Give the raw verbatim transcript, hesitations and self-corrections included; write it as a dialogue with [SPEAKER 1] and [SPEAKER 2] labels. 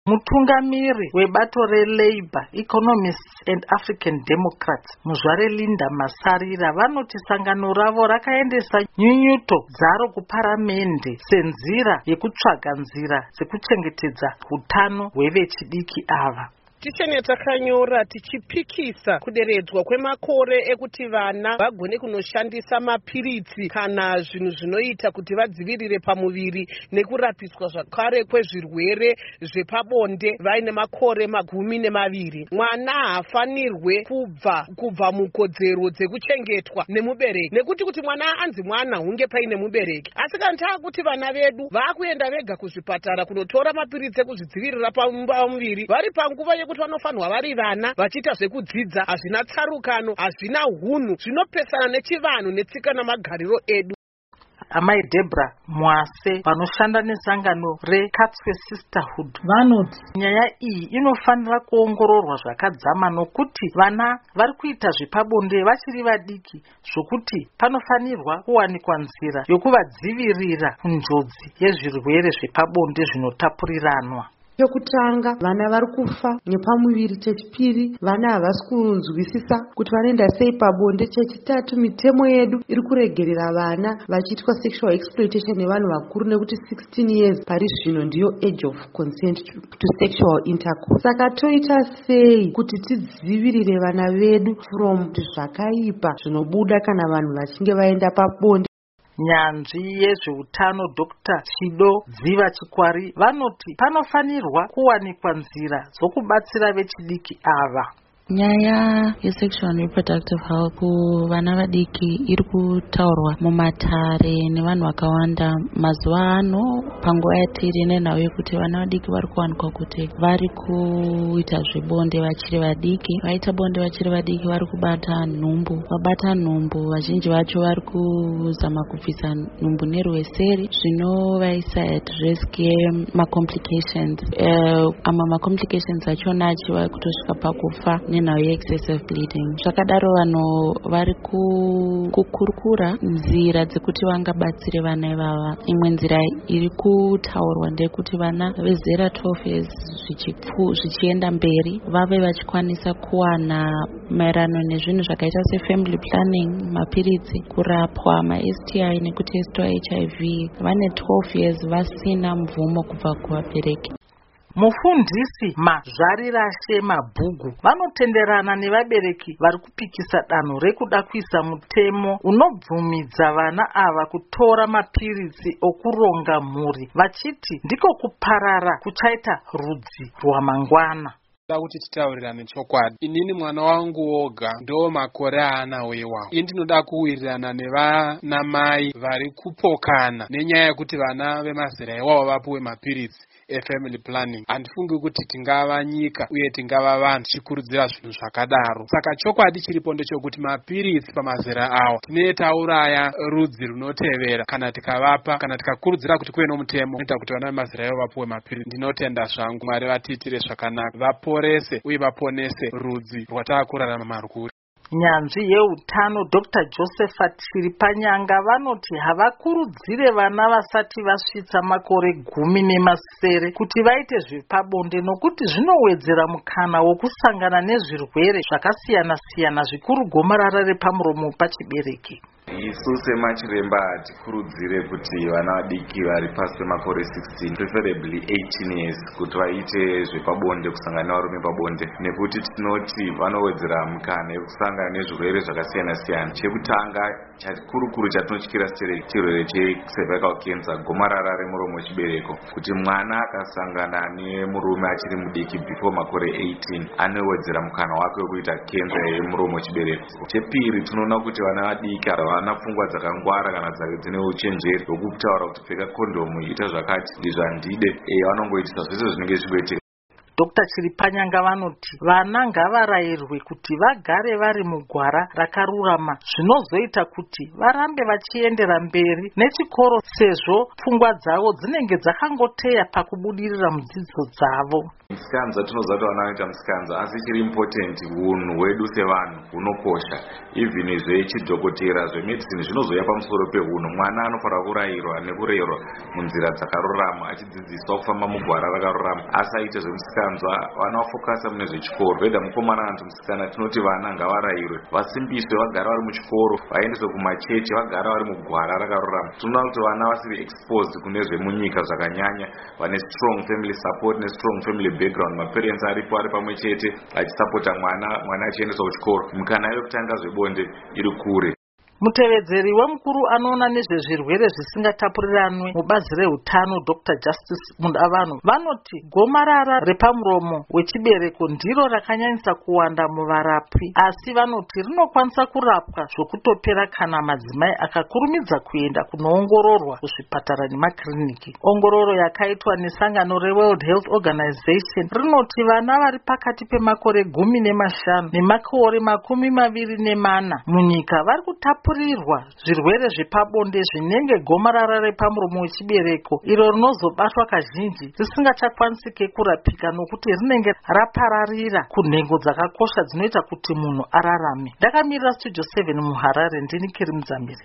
[SPEAKER 1] Mutungamiri webato reLabour Economists and African Democrats muzvare Linda Masarira vanoti sangano ravo rakaendesa nyunyuto dzaro kuparamende senzira yekutsvaga nzira dzekuchengetedza hutano hwevechidiki ava.
[SPEAKER 2] Tishene takanyora tichipikisa kuderedzwa kwemakore ekuti vana vagone kunoshandisa mapiritsi kana zvinhu zvinoita kuti vadzivirire pamuviri nekurapiswa zvakare kwezvirwere zvepabonde vaine makore magumi nemaviri. Mwana haafanirwe kubva kubva mukodzero dzekuchengetwa nemubereki, nekuti kuti mwana anzi mwana hunge paine mubereki. Asi kana taakuti vana vedu vakuenda vega kuzvipatara kunotora mapiritsi ekuzvidzivirira pamuviri vari panguva yekuti vanofanirwa vari vana vachiita zvekudzidza, hazvina tsarukano, hazvina hunhu, zvinopesana nechivanhu netsika namagariro edu.
[SPEAKER 1] Amai Deborah Mwase vanoshanda nesangano reKatswe Sisterhood vanoti nyaya iyi inofanira kuongororwa zvakadzama nokuti vana vari kuita zvepabonde vachiri vadiki zvokuti panofanirwa kuwanikwa nzira yokuvadzivirira kunjodzi yezvirwere zvepabonde zvinotapuriranwa.
[SPEAKER 3] Chokutanga, vana vari kufa nepamuviri. Chechipiri, vana havasi kunzwisisa kuti vanoenda sei pabonde. Chechitatu, mitemo yedu iri kuregerera vana vachiitwa sexual exploitation nevanhu vakuru nekuti sixteen years pari zvino ndiyo age of consent to sexual intercourse. Saka toita sei kuti tidzivirire vana vedu from zvakaipa zvinobuda kana vanhu vachinge vaenda pabonde?
[SPEAKER 1] Nyanzvi yezveutano Doctor Chido Dziva Chikwari vanoti panofanirwa kuwanikwa nzira dzokubatsira vechidiki ava.
[SPEAKER 4] Nyaya yesexual and reproductive health kuvana vadiki iri kutaurwa mumatare nevanhu vakawanda mazuva ano panguva yatiri nenhau yekuti vana vadiki vari kuwanikwa kuti vari kuita zvebonde vachiri vadiki. Vaita bonde vachiri vadiki vari kubata nhumbu. Vabata nhumbu vazhinji vacho vari kuzama kubvisa nhumbu nerweseri zvinovaisa at risk yemacomplications. Uh, ama macomplications achona achiva kutosvika pakufa nenhau ye-excessive bleeding. Zvakadaro vanhu vari kukurukura nzira dzekuti vangabatsire vana ivava. Imwe nzira iri kutaurwa ndekuti vana vezera twelve years zvichienda mberi vave vachikwanisa kuwana maererano nezvinhu zvakaita sefamily planning, mapiritsi, kurapwa ma-S T I nekutestwa H I V vane twelve years vasina mvumo kubva kuvabereki.
[SPEAKER 1] Mufundisi Mazvarirashe Mabhugu vanotenderana nevabereki vari kupikisa danho rekuda kuisa mutemo unobvumidza vana ava kutora mapiritsi okuronga mhuri vachiti ndiko kuparara kuchaita rudzi rwamangwana.
[SPEAKER 5] Kuti titaurirane chokwadi, inini mwana wangu woga ndo makore aanawo iwawo. Ini ndinoda kuwirirana nevanamai vari kupokana nenyaya yekuti vana vemazera iwawo vapuwe mapiritsi efamily planning. Handifungi kuti tingava nyika uye tingava vanhu tichikurudzira zvinhu zvakadaro. Saka chokwadi chiripo ndechokuti mapiritsi pamazera awo tinenge tauraya rudzi runotevera kana tikavapa, kana tikakurudzira kuti kuve nomutemo unoita kuti vana vemazera iwawo vapuwe mapiritsi. Ndinotenda zvangu Mwari vatiitire zvakanaka, vaporese uye vaponese rudzi rwataakurarama marwuri.
[SPEAKER 1] Nyanzvi yeutano Doctor Josephat Chiripanyanga vanoti havakurudzire vana vasati vasvitsa makore gumi nemasere kuti vaite zvepabonde nokuti zvinowedzera mukana wokusangana nezvirwere zvakasiyana siyana zvikuru gomarara repamuromo pachibereki.
[SPEAKER 6] Isu semachiremba hatikurudzire kuti vana vadiki vari pasi pemakore sixteen preferably eighteen years kuti vaite zvepabonde, kusangana nevarume pabonde, nekuti tinoti vanowedzera mukana yekusangana nezvirwere zvakasiyana siyana. Chekutanga chakurukuru chatinotyira chirwere checervical cancer, gomarara remuromo wechibereko. Kuti mwana akasangana nemurume achiri mudiki before makore eighteen anowedzera mukana wake wekuita cancer yemuromo wechibereko. Chepiri, tinoona kuti vana vadiki vana pfungwa dzakangwara kana dzine uchenjeri hwekutaura kuti pfeka kondomu, ita zvakati, ndizvandide, e vanongoitisa zvese zvinenge zvigoitika.
[SPEAKER 1] Doctor Chiripanyanga vanoti vana ngavarayirwe kuti vagare vari mugwara rakarurama zvinozoita kuti varambe vachiendera mberi nechikoro sezvo pfungwa dzavo dzinenge dzakangoteya pakubudirira mudzidzo dzavo.
[SPEAKER 6] musikanza tinoziva kuti vana vanoita musikanza, asi chiri important hunhu hwedu sevanhu hunokosha. Even zvechidhokotera zvemedicine zvinozoya pamusoro pehunhu. Mwana anofanira kurayirwa nekurerwa munzira dzakarurama, achidzidziswa kufamba mugwara rakarurama, asi aite zvemusikanzwa vana vafokasa mune zvechikoro. Weda mukomana kana musikana tinoti vana ngavarayirwe, vasimbiswe, vagara vari muchikoro, vaendeswe kumachechi, vagara vari mugwara rakarurama. Tinoona kuti vana vasiri exposed kune zvemunyika zvakanyanya, vane strong family support ne strong family background, maparents aripo ari pamwe chete achisapota mwana, mwana achiendeswa kuchikoro. Mukana yekutanga zvebonde iri kure.
[SPEAKER 1] Mutevedzeri wemukuru anoona nezvezvirwere zvisingatapuriranwe mubazi reutano Doctor Justice Mundavanhu vanoti gomarara repamuromo wechibereko ndiro rakanyanyisa kuwanda muvarapwi, asi vanoti rinokwanisa kurapwa zvokutopera kana madzimai akakurumidza kuenda kunoongororwa kuzvipatara nemakiriniki. Ongororo yakaitwa nesangano reWorld Health Organization rinoti vana vari pakati pemakore gumi nemashanu nemakore makumi maviri nemana munyika vari kutapura zvirwere zvepabonde zvinenge gomarara repamuromo wechibereko, iro rinozobatwa kazhinji risingachakwanisike kurapika nokuti rinenge rapararira kunhengo dzakakosha dzinoita kuti munhu ararame. Ndakamirira Studio seven muHarare, ndini Kiri Muzamiri.